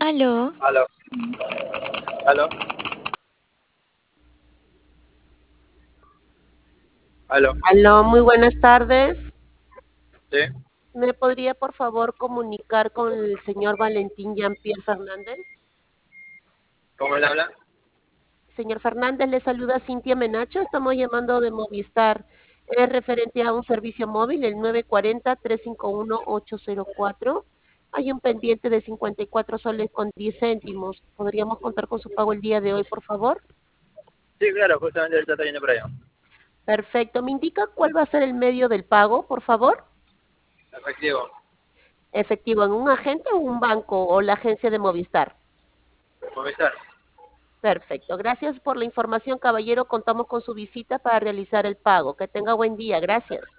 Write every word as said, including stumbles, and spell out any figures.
Aló, Aló, aló, aló, Aló, muy buenas tardes. sí, ¿Me podría, por favor, comunicar con el señor Valentín Jean-Pierre Fernández? ¿cómo le habla? Señor Fernández, le saluda Cintia Menacho. Estamos llamando de Movistar. Es referente a un servicio móvil, el nueve cuatro cero, tres cinco uno, ocho cero cuatro. Hay un pendiente de cincuenta y cuatro soles con diez céntimos. ¿Podríamos contar con su pago el día de hoy, por favor? Sí, claro, justamente ahorita está yendo por allá. Perfecto. ¿Me indica cuál va a ser el medio del pago, por favor? Efectivo, Efectivo, ¿en un agente o un banco o la agencia de Movistar? Movistar. Perfecto. Gracias por la información, caballero. Contamos con su visita para realizar el pago. Que tenga buen día. Gracias.